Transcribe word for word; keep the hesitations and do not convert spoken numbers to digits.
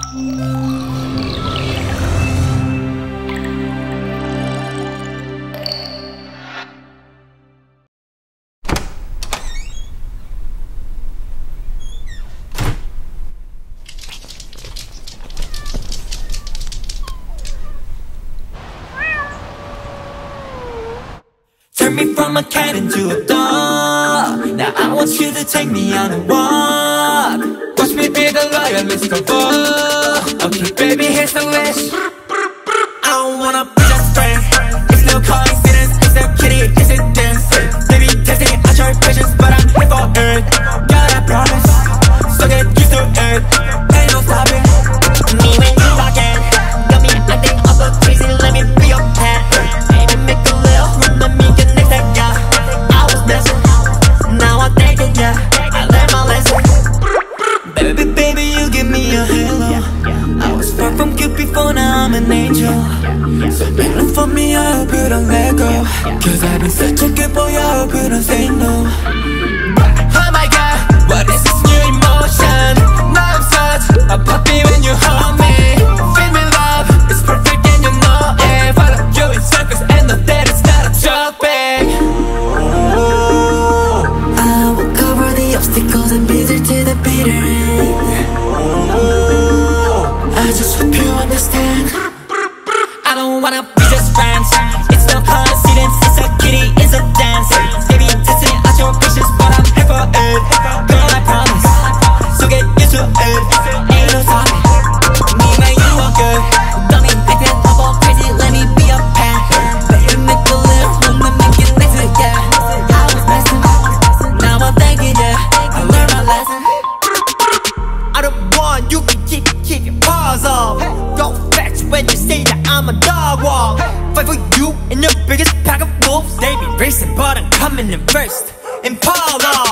Turn me from a cat into a dog. Now I want you to take me on a walk. Watch me be the lion, Mister Bob. Okay, baby, here's the wish. I don't wanna be just friends. It's no coincidence, it's no kitty, it's a dance. Baby, testing out your patience, but I'm here for it. God, I promise, so get used to it. Ain't no stopping me when you walk in. Got me acting up a crazy, let me be your pet. Baby, make a little room, let me get next to ya. I was messing, now I'm thinking, yeah, I learned my lesson. Baby, baby, you give me a halo. I was far from cute before, now I'm an angel. So look for me, I hope you don't let go. Cause I've been such a good boy, I hope you don't say no. Oh my god, what is this new emotion? Now I'm such a puppy when you hold me. Feel me love, it's perfect and you know it. Follow you in circles and know that it's not a topic. I will cover the obstacles and be there to the bitter end. I just hope you understand. I don't wanna be just friends. It's no coincidence, it's a kitty, it's a dance. Baby, testing out your patience, but I'm here for it. Girl, I promise, so get used to it. Ain't no stopping me when you are good. Don't be acting up all crazy, let me be your pet. Baby, make a little room, let me get next to ya. I was messing, now I'm thinking, yeah, I learned my lesson. I don't want you can keep kicking paws off. Don't fetch when you say that I'm a dog walk. Fight for you in the biggest pack of wolves. They be racing, but I'm coming in first. Impala.